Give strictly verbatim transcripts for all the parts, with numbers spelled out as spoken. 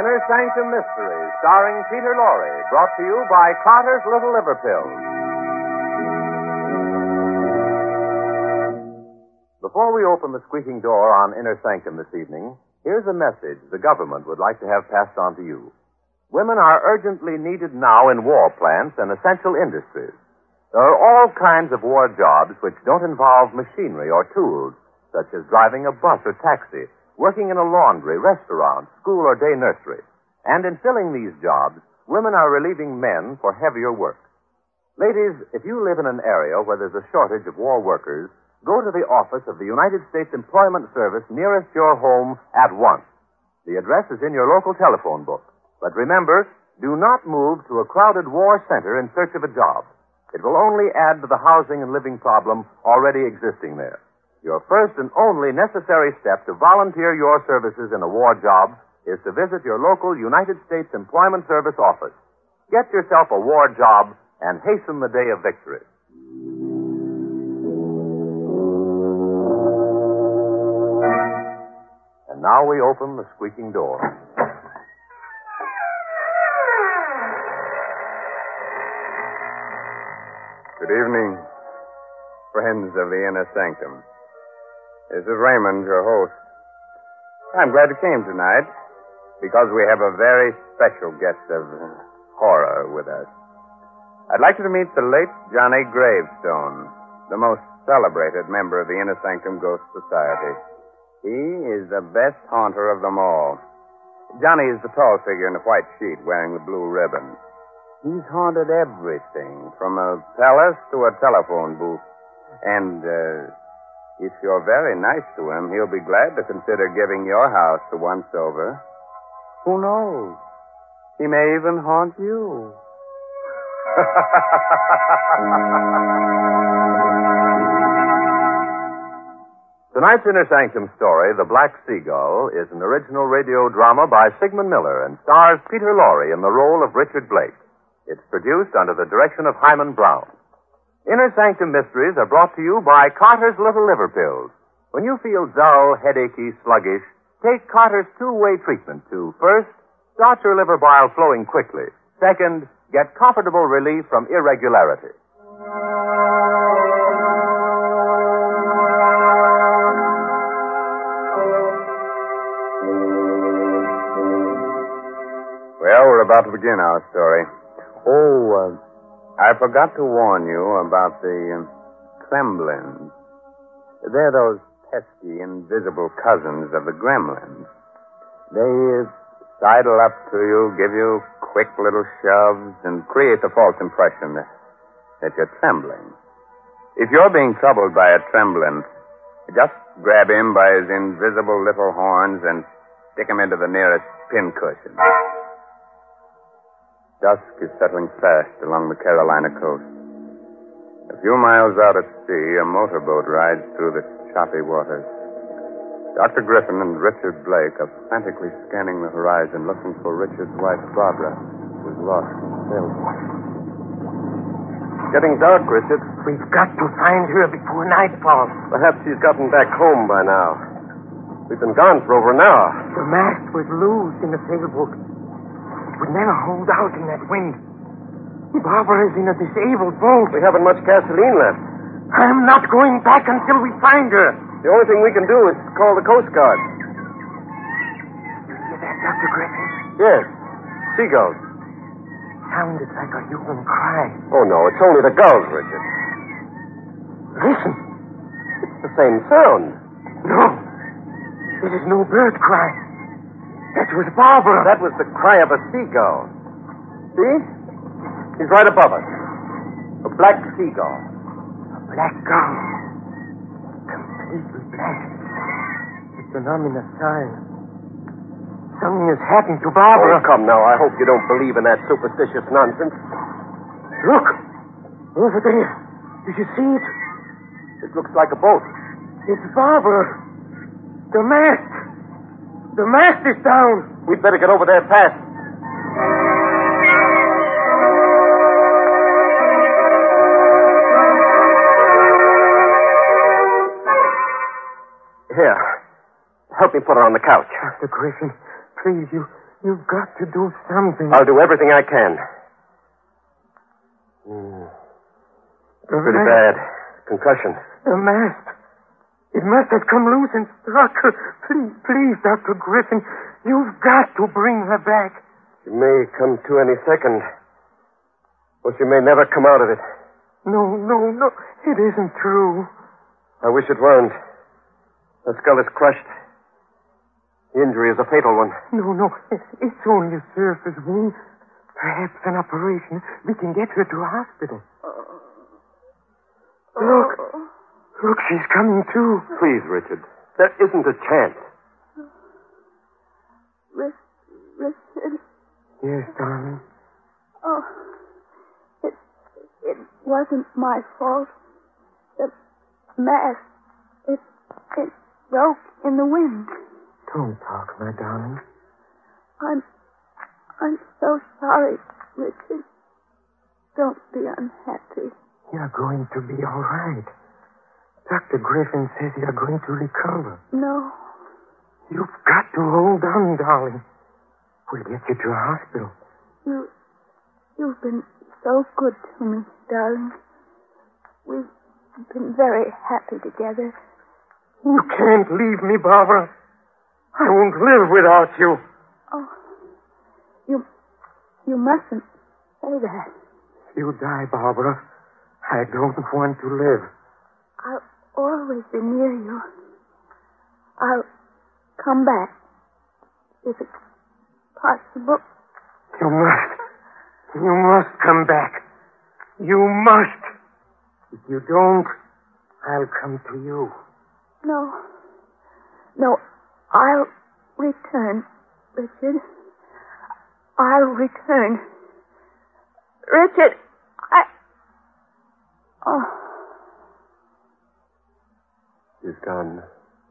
Inner Sanctum Mysteries, starring Peter Lorre, brought to you by Carter's Little Liver Pills. Before we open the squeaking door on Inner Sanctum this evening, here's a message the government would like to have passed on to you. Women are urgently needed now in war plants and essential industries. There are all kinds of war jobs which don't involve machinery or tools, such as driving a bus or taxi, working in a laundry, restaurant, school, or day nursery. And in filling these jobs, women are relieving men for heavier work. Ladies, if you live in an area where there's a shortage of war workers, go to the office of the United States Employment Service nearest your home at once. The address is in your local telephone book. But remember, do not move to a crowded war center in search of a job. It will only add to the housing and living problem already existing there. Your first and only necessary step to volunteer your services in a war job is to visit your local United States Employment Service office. Get yourself a war job and hasten the day of victory. And now we open the squeaking door. Good evening, friends of the Inner Sanctum. This is Raymond, your host. I'm glad you came tonight because we have a very special guest of horror with us. I'd like you to meet the late Johnny Gravestone, the most celebrated member of the Inner Sanctum Ghost Society. He is the best haunter of them all. Johnny is the tall figure in the white sheet wearing the blue ribbon. He's haunted everything, from a palace to a telephone booth. And, uh... if you're very nice to him, he'll be glad to consider giving your house to once over. Who knows? He may even haunt you. Tonight's Inner Sanctum story, The Black Seagull, is an original radio drama by Sigmund Miller and stars Peter Lorre in the role of Richard Blake. It's produced under the direction of Hyman Brown. Inner Sanctum Mysteries are brought to you by Carter's Little Liver Pills. When you feel dull, headachy, sluggish, take Carter's two-way treatment to, first, start your liver bile flowing quickly. Second, get comfortable relief from irregularity. Well, we're about to begin our story. Oh, uh... I forgot to warn you about the uh, Kremlins. They're those pesky, invisible cousins of the gremlins. They uh, sidle up to you, give you quick little shoves, and create the false impression that, that you're trembling. If you're being troubled by a tremblin, just grab him by his invisible little horns and stick him into the nearest pincushion. Dusk is settling fast along the Carolina coast. A few miles out at sea, a motorboat rides through the choppy waters. Doctor Griffin and Richard Blake are frantically scanning the horizon, looking for Richard's wife, Barbara, who's lost in the sailboat. It's getting dark, Richard. We've got to find her before nightfall. Perhaps she's gotten back home by now. We've been gone for over an hour. The mast was loose in the sailboat. Would never hold out in that wind. Barbara is in a disabled boat. We haven't much gasoline left. I'm not going back until we find her. The only thing we can do is call the Coast Guard. You hear that, Doctor Griffin? Yes. Seagulls. Sounded like a human cry. Oh, no, it's only the gulls, Richard. Listen. It's the same sound. No. It is no bird cry. That was Barbara. That was the cry of a seagull. See? He's right above us. A black seagull. A black gull. Completely black. It's an ominous sign. Something has happened to Barbara. Oh, come now. I hope you don't believe in that superstitious nonsense. Look. Over there. Do you see it? It looks like a boat. It's Barbara. The mast. The mast is down. We'd better get over there fast. Here. Help me put her on the couch. Doctor Griffin, please, you You've got to do something. I'll do everything I can. Mm. Pretty mask. bad. Concussion. The mask. It must have come loose and struck her. Please, please, Doctor Griffin, you've got to bring her back. She may come to any second. Or she may never come out of it. No, no, no. It isn't true. I wish it weren't. The skull is crushed. The injury is a fatal one. No, no. It's only a surface wound. Perhaps an operation. We can get her to a hospital. Look. Look, she's coming too. Please, Richard. There isn't a chance. Richard. Yes, darling. Oh, it, it wasn't my fault. The mask, it, it broke in the wind. Don't talk, my darling. I'm, I'm so sorry, Richard. Don't be unhappy. You're going to be all right. Doctor Griffin says you're going to recover. No. You've got to hold on, darling. We'll get you to a hospital. You, you've been so good to me, darling. We've been very happy together. You can't leave me, Barbara. I won't live without you. Oh, you, you mustn't say that. If you die, Barbara, I don't want to live. I'll always be near you. I'll come back if it's possible. You must. You must come back. You must. If you don't, I'll come to you. No. No, I'll return, Richard. I'll return. Richard, I... Oh. She's gone.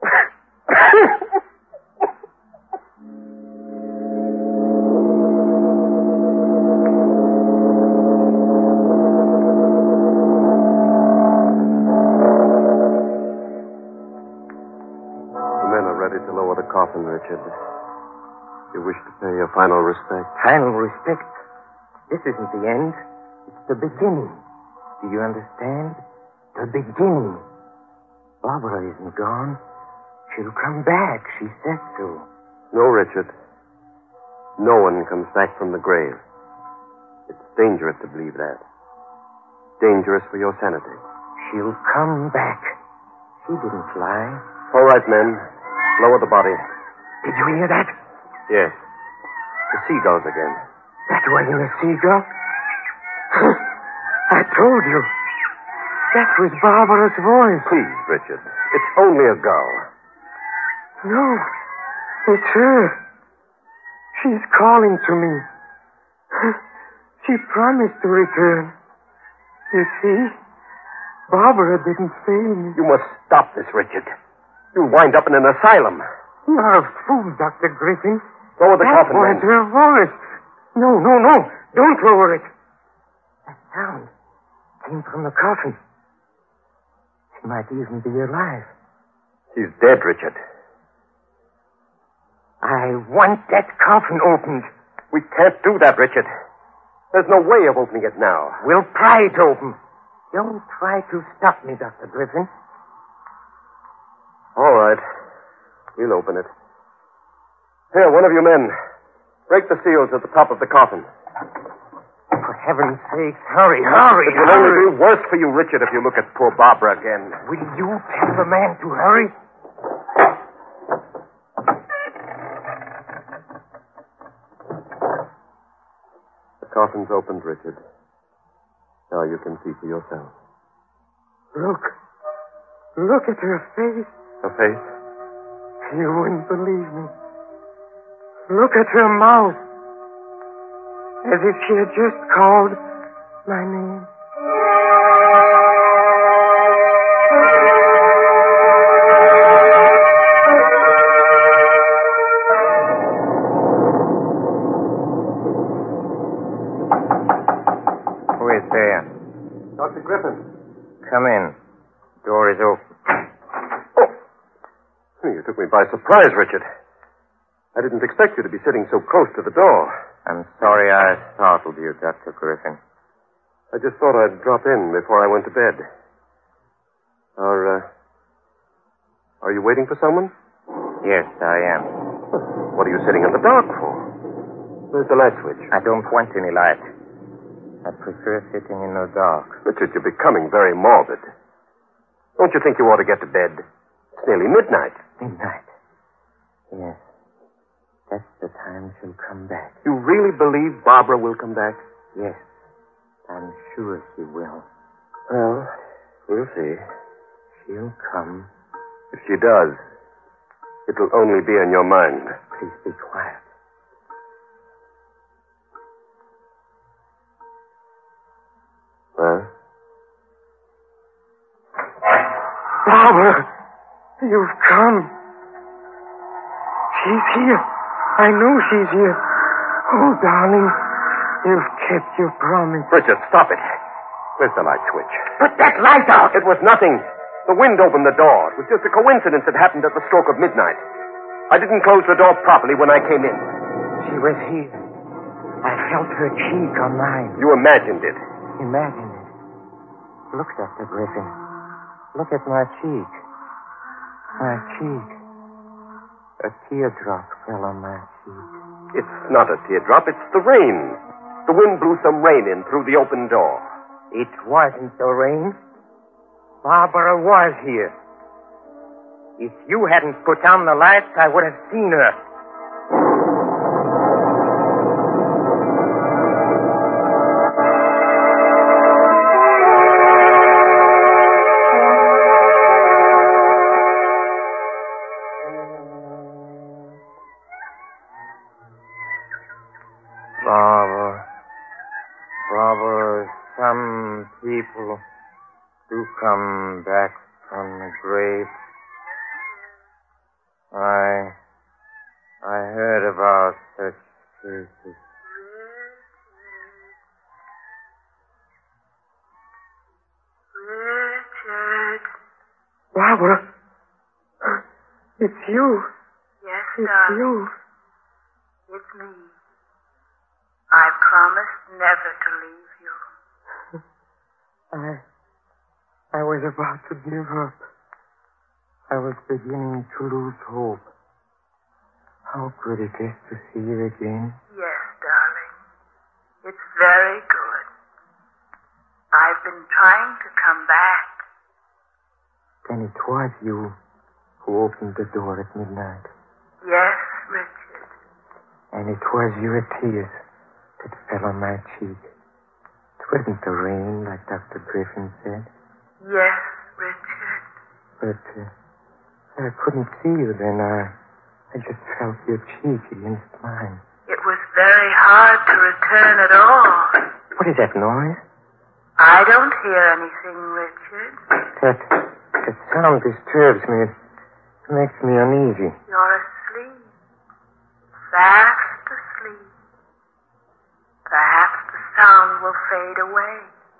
Coffin, Richard. You wish to pay your final respect. Final respect? This isn't the end. It's the beginning. Do you understand? The beginning. Barbara isn't gone. She'll come back. She said so. No, Richard. No one comes back from the grave. It's dangerous to believe that. Dangerous for your sanity. She'll come back. She didn't fly. All right, men. Lower the body. Did you hear that? Yes. The seagulls again. That wasn't a seagull. I told you. That was Barbara's voice. Please, Richard. It's only a gull. No. It's her. She's calling to me. She promised to return. You see? Barbara didn't fail me. You must stop this, Richard. You'll wind up in an asylum. You're a fool, Doctor Griffin. Lower the that coffin, was man. her voice. No, no, no. Don't lower it. That sound came from the coffin. She might even be alive. She's dead, Richard. I want that coffin opened. We can't do that, Richard. There's no way of opening it now. We'll pry it open. Don't try to stop me, Doctor Griffin. All right. We'll open it. Here, one of you men. Break the seals at the top of the coffin. For heaven's sake, hurry, hurry, It will hurry. only be worse for you, Richard, if you look at poor Barbara again. Will you tell the man to hurry? The coffin's opened, Richard. Now you can see for yourself. Look. Look at her face. Her face? You wouldn't believe me. Look at her mouth. As if she had just called my name. Who is there? Doctor Griffin. Come in. Door is open. You took me by surprise, Richard. I didn't expect you to be sitting so close to the door. I'm sorry I startled you, Doctor Griffin. I just thought I'd drop in before I went to bed. Are, uh... Are you waiting for someone? Yes, I am. What are you sitting in the dark for? Where's the light switch? I don't want any light. I prefer sitting in the dark. Richard, you're becoming very morbid. Don't you think you ought to get to bed? It's nearly midnight. Midnight? Yes. That's the time she'll come back. You really believe Barbara will come back? Yes. I'm sure she will. Well, we'll see. She'll come. If she does, it'll only be in your mind. Please be quiet. Huh? Barbara, you've come. She's here. I know she's here. Oh, darling, you've kept your promise. Richard, stop it. Where's the light switch? Put that light out. It was nothing. The wind opened the door. It was just a coincidence that happened at the stroke of midnight. I didn't close the door properly when I came in. She was here. I felt her cheek on mine. You imagined it. Imagine it. Look, Doctor Griffin. Look at my cheek. My cheek. A teardrop fell on my cheek. It's not a teardrop. It's the rain. The wind blew some rain in through the open door. It wasn't the rain. Barbara was here. If you hadn't put on the lights, I would have seen her. Barbara. Barbara, some people do come back from the grave. I... I heard about such cases. Richard. Barbara, it's you. Yes, It's darling. you. It's me. I promised never to leave you. I... I was about to give up. I was beginning to lose hope. How good it is to see you again. Yes, darling. It's very good. I've been trying to come back. Then it was you who opened the door at midnight. Yes, Richard. And it was your tears that fell on my cheek. It wasn't the rain, like Doctor Griffin said. Yes, Richard. But uh, I couldn't see you then. I, I just felt your cheek against mine. It was very hard to return at all. What is that noise? I don't hear anything, Richard. That, that sound disturbs me. It makes me uneasy. You're asleep. Fast asleep. Perhaps the sound will fade away.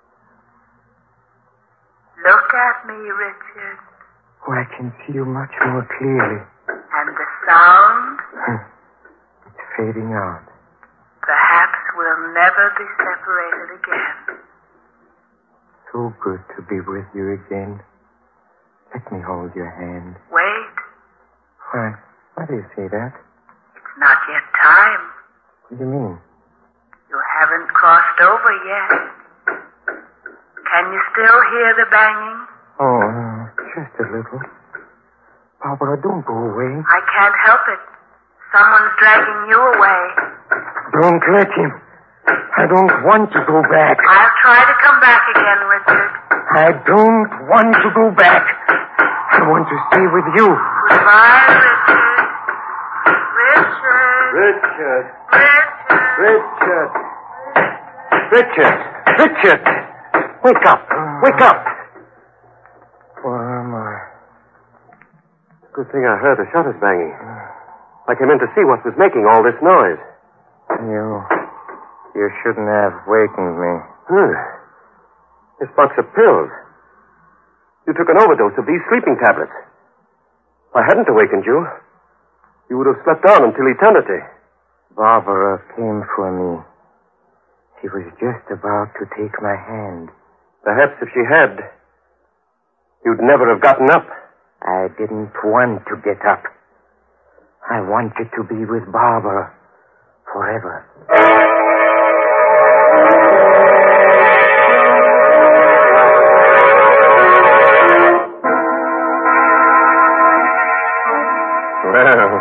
Look at me, Richard. Oh, I can see you much more clearly. And the sound? It's fading out. Perhaps we'll never be separated again. So good to be with you again. Let me hold your hand. Wait. Why? Why do you say that? It's not yet time. What do you mean? You haven't crossed over yet. Can you still hear the banging? Oh, uh, just a little. Barbara, don't go away. I can't help it. Someone's dragging you away. Don't let him. I don't want to go back. I'll try to come back again, Richard. I don't want to go back. I want to stay with you. Goodbye, Richard. Richard. Richard. Richard. Richard. Richard! Wake up! Wake up! Where am I? Good thing I heard the shutters banging. I came in to see what was making all this noise. You... You shouldn't have wakened me. Hmm. This box of pills. You took an overdose of these sleeping tablets. I hadn't awakened you. You would have slept on until eternity. Barbara came for me. She was just about to take my hand. Perhaps if she had, you'd never have gotten up. I didn't want to get up. I wanted to be with Barbara forever. Well,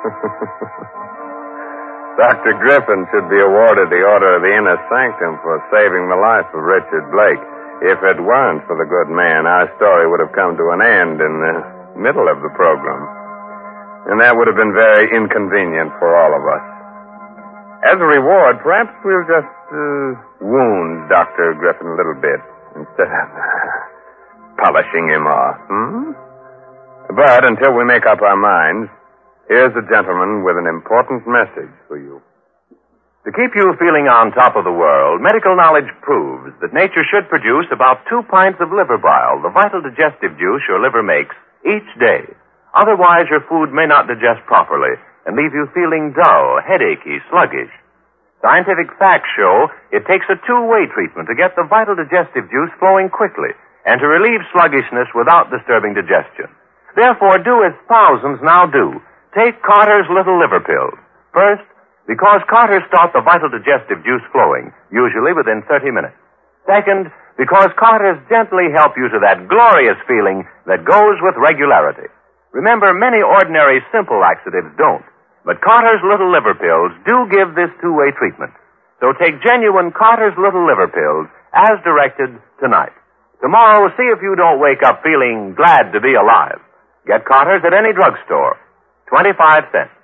Doctor Griffin should be awarded the Order of the Inner Sanctum for saving the life of Richard Blake. If it weren't for the good man, our story would have come to an end in the middle of the program. And that would have been very inconvenient for all of us. As a reward, perhaps we'll just uh, wound Doctor Griffin a little bit instead of polishing him off. Hmm? But until we make up our minds, here's a gentleman with an important message for you. To keep you feeling on top of the world, medical knowledge proves that nature should produce about two pints of liver bile, the vital digestive juice your liver makes, each day. Otherwise, your food may not digest properly and leave you feeling dull, headachy, sluggish. Scientific facts show it takes a two-way treatment to get the vital digestive juice flowing quickly and to relieve sluggishness without disturbing digestion. Therefore, do as thousands now do. Take Carter's Little Liver Pills. First, because Carter's start the vital digestive juice flowing, usually within thirty minutes. Second, because Carter's gently help you to that glorious feeling that goes with regularity. Remember, many ordinary simple laxatives don't, but Carter's Little Liver Pills do give this two-way treatment. So take genuine Carter's Little Liver Pills as directed tonight. Tomorrow, see if you don't wake up feeling glad to be alive. Get Carter's at any drugstore. twenty-five cents.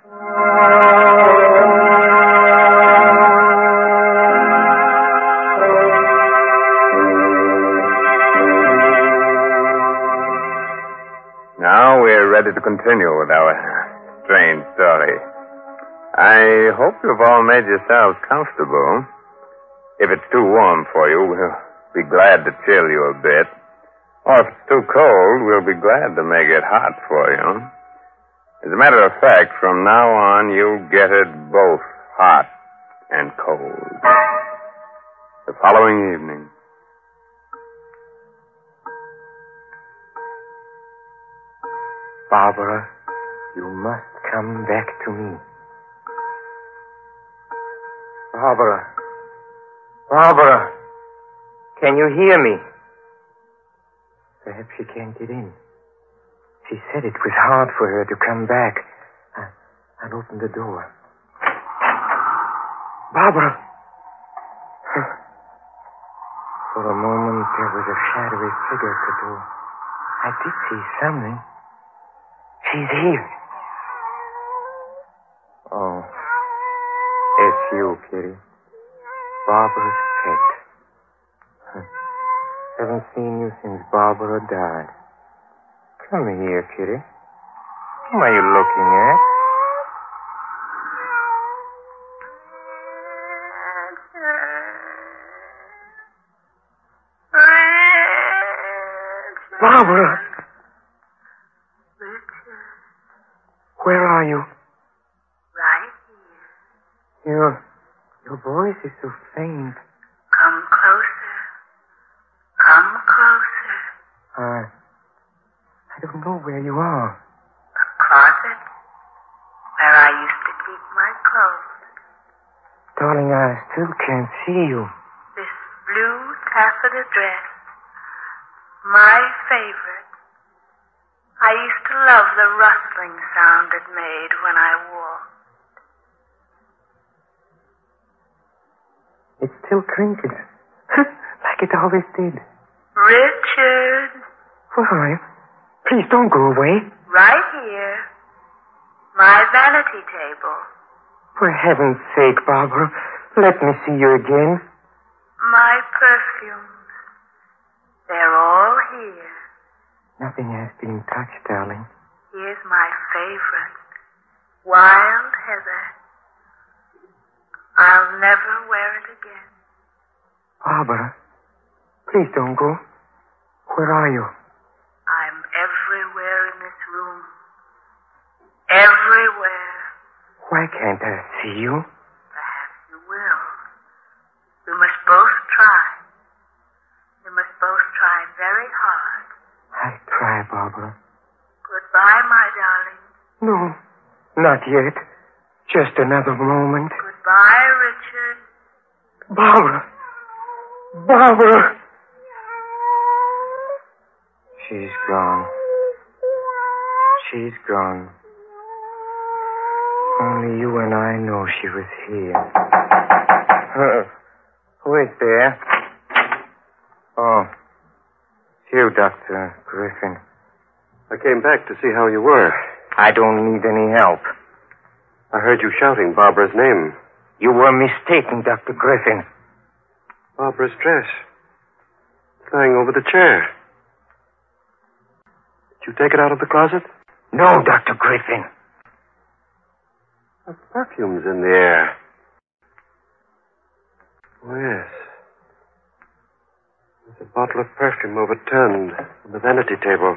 Now we're ready to continue with our strange story. I hope you've all made yourselves comfortable. If it's too warm for you, we'll be glad to chill you a bit. Or if it's too cold, we'll be glad to make it hot for you. As a matter of fact, from now on, you'll get it both hot and cold. The following evening. Barbara, you must come back to me. Barbara. Barbara. Can you hear me? Perhaps she can't get in. She said it was hard for her to come back. I, I'll open the door. Barbara! For a moment, there was a shadowy figure at the door. I did see something. She's here. Oh. It's you, Kitty. Barbara's pet. Huh. Haven't seen you since Barbara died. Come here, Kitty. Whom are you looking at? Barbara! Where are you? Right here. Your, your voice is so faint. Come closer. Come closer. I, I don't know where you are. The closet where I used to keep my clothes. Darling, I still can't see you. This blue taffeta dress. My favorite. I used to love the rustling sound it made when I walked. It still crinkles. Like it always did. Richard. Where are you? Please don't go away. Right here. My vanity table. For heaven's sake, Barbara, let me see you again. My perfumes. They're all here. Nothing has been touched, darling. Here's my favorite. Wild heather. I'll never wear it again. Barbara, please don't go. Where are you? I'm everywhere in this room. Everywhere. Why can't I see you? Perhaps you will. We must both try. We must both try very hard. I'll try, Barbara. Goodbye, my darling. No, not yet. Just another moment. Goodbye, Richard. Barbara. Barbara. She's gone. She's gone. Only you and I know she was here. Uh, who is there? Oh, it's you, Doctor Griffin. I came back to see how you were. I don't need any help. I heard you shouting Barbara's name. You were mistaken, Doctor Griffin. Barbara's dress. It's lying over the chair. Did you take it out of the closet? No, Doctor Griffin. The perfume's in the air. Oh, yes. There's a bottle of perfume overturned on the vanity table.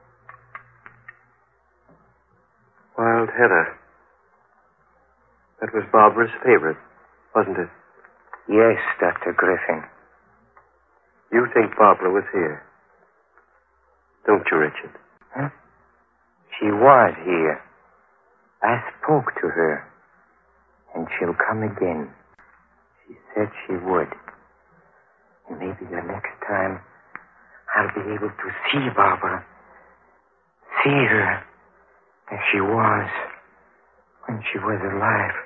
Wild heather. That was Barbara's favorite, wasn't it? Yes, Doctor Griffin. You think Barbara was here? Don't you, Richard? Huh? She was here. I spoke to her. And she'll come again. She said she would. And maybe the next time I'll be able to see Barbara. See her as she was when she was alive.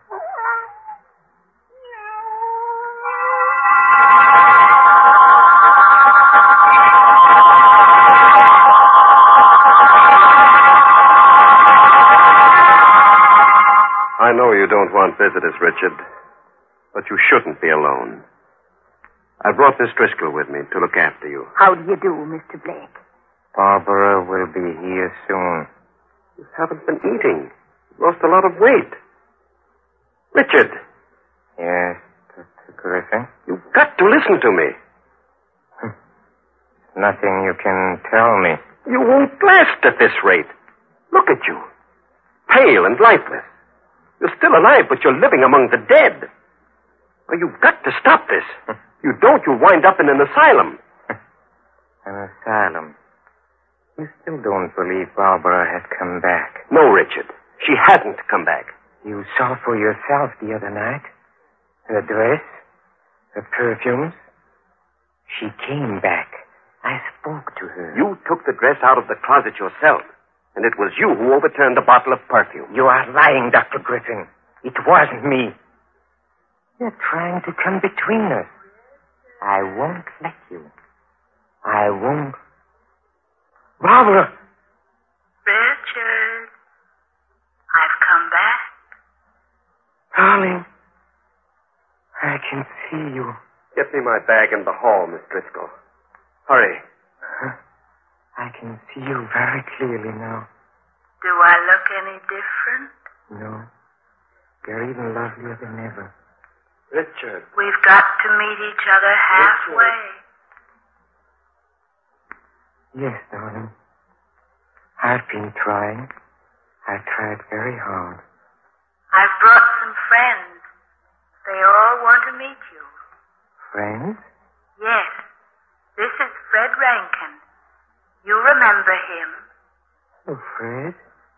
I know you don't want visitors, Richard, but you shouldn't be alone. I brought Miss Driscoll with me to look after you. How do you do, Mister Blake? Barbara will be here soon. You haven't been eating. You've lost a lot of weight. Richard! Yes, Doctor Griffin? You've got to listen to me. Nothing you can tell me. You won't last at this rate. Look at you. Pale and lifeless. You're still alive, but you're living among the dead. Well, you've got to stop this. You don't, you'll wind up in an asylum. An asylum? You still don't believe Barbara has come back? No, Richard. She hasn't come back. You saw for yourself the other night? Her dress? Her perfumes? She came back. I spoke to her. You took the dress out of the closet yourself. And it was you who overturned the bottle of perfume. You are lying, Doctor Griffin. It wasn't me. You're trying to come between us. I won't let you. I won't. Barbara! Richard, I've come back. Darling, I can see you. Get me my bag in the hall, Miss Driscoll. Hurry. Huh? I can see you very clearly now. Do I look any different? No. You're even lovelier than ever. Richard. We've got to meet each other halfway. Yes, darling. I've been trying. I've tried very hard. I've brought some friends. They all want to meet you. Friends? Yes. This is Fred Rankin. You remember him. Oh, Fred?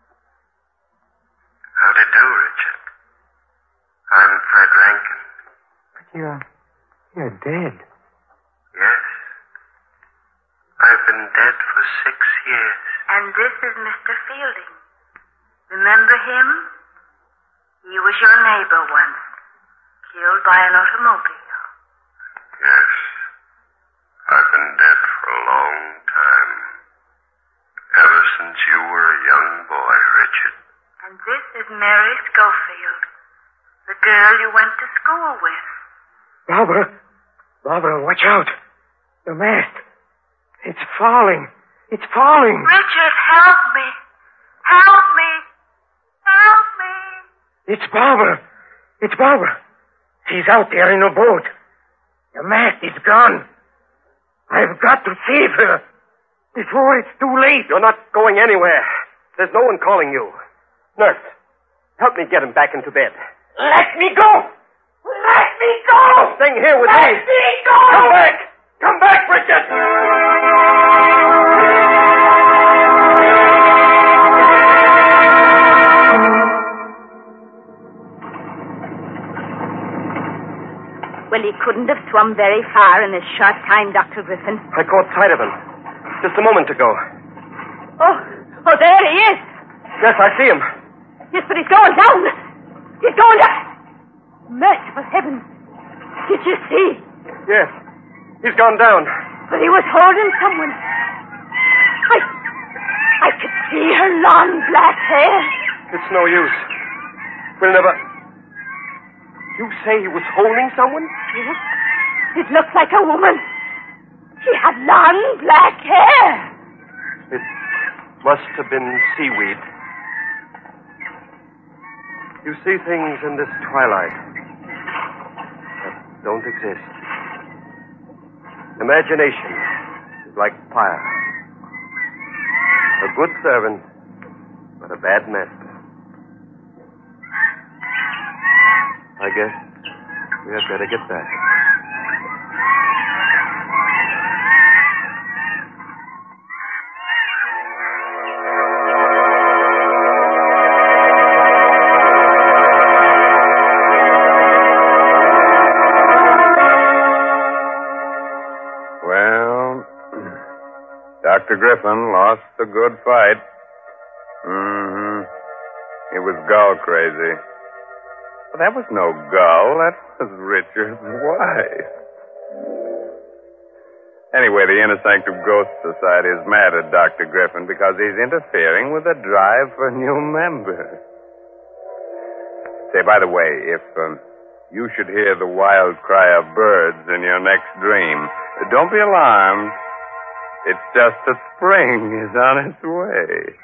How do you do, Richard? I'm Fred Rankin. But you're... you're dead. Yes. I've been dead for six years. And this is Mister Fielding. Remember him? He was your neighbor once, killed by an automobile. Yes. I've been dead for a long time. Ever since you were a young boy, Richard. And this is Mary Schofield, the girl you went to school with. Barbara! Barbara, watch out! The mast! It's falling! It's falling! Richard, help me! Help me! Help me! It's Barbara! It's Barbara! She's out there in a boat. The mast is gone. I've got to save her before it's too late. You're not going anywhere. There's no one calling you. Nurse. Help me get him back into bed. Let me go! Let me go! Staying here with Let me. me go! Come back! Come back, Bridget! Well, he couldn't have swum very far in this short time, Doctor Griffin. I caught sight of him just a moment ago. Oh, oh, there he is. Yes, I see him. Yes, but he's going down. He's going down. Merciful heavens. Did you see? Yes, he's gone down. But he was holding someone. I, I could see her long black hair. It's no use. We'll never... You say he was holding someone? Yes. It looked like a woman. She had long black hair. It must have been seaweed. You see things in this twilight that don't exist. Imagination is like fire. A good servant, but a bad master. I guess we had better get back. Well, Doctor Griffin lost a good fight. Mm-hmm. He was gull crazy. But that was no gull. That was Richard's wife. Anyway, the Inner Sanctum Ghost Society is mad at Doctor Griffin because he's interfering with the drive for new members. Say, by the way, if um, you should hear the wild cry of birds in your next dream, don't be alarmed. It's just that spring is on its way.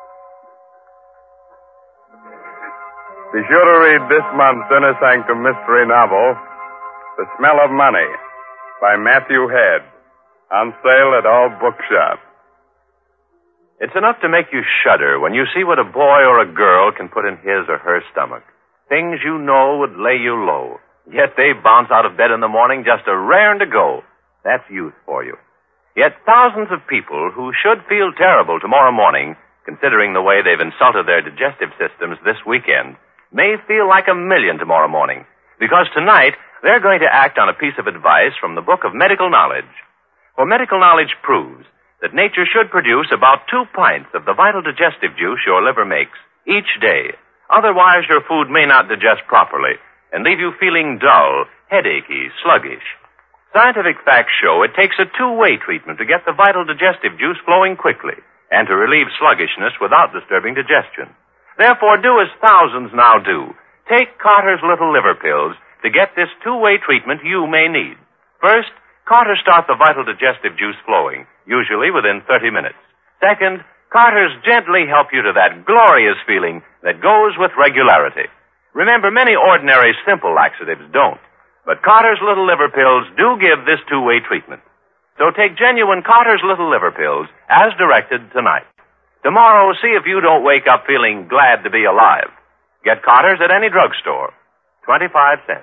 Be sure to read this month's Inner Sanctum mystery novel, The Smell of Money, by Matthew Head, on sale at all bookshops. It's enough to make you shudder when you see what a boy or a girl can put in his or her stomach. Things you know would lay you low. Yet they bounce out of bed in the morning just a raring to go. That's youth for you. Yet thousands of people who should feel terrible tomorrow morning, considering the way they've insulted their digestive systems this weekend, may feel like a million tomorrow morning, because tonight they're going to act on a piece of advice from the Book of Medical Knowledge. For medical knowledge proves that nature should produce about two pints of the vital digestive juice your liver makes each day. Otherwise, your food may not digest properly and leave you feeling dull, headachy, sluggish. Scientific facts show it takes a two-way treatment to get the vital digestive juice flowing quickly and to relieve sluggishness without disturbing digestion. Therefore, do as thousands now do. Take Carter's Little Liver Pills to get this two-way treatment you may need. First, Carter's start the vital digestive juice flowing, usually within thirty minutes. Second, Carter's gently help you to that glorious feeling that goes with regularity. Remember, many ordinary simple laxatives don't, but Carter's Little Liver Pills do give this two-way treatment. So take genuine Carter's Little Liver Pills as directed tonight. Tomorrow, see if you don't wake up feeling glad to be alive. Get Carter's at any drugstore. twenty-five cents.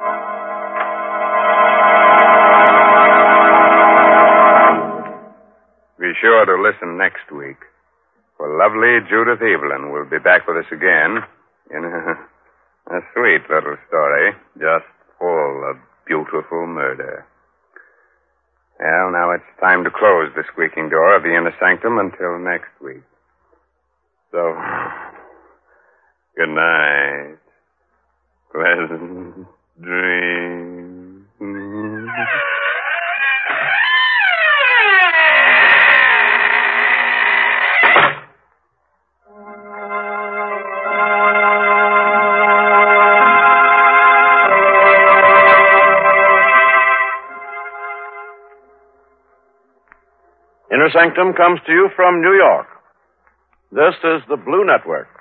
Be sure to listen next week, for lovely Judith Evelyn will be back with us again in a, a sweet little story, just full of beautiful murder. Well, now it's time to close the squeaking door of the Inner Sanctum until next week. So, good night. Pleasant dreams. Inner Sanctum comes to you from New York. This is the Blue Network.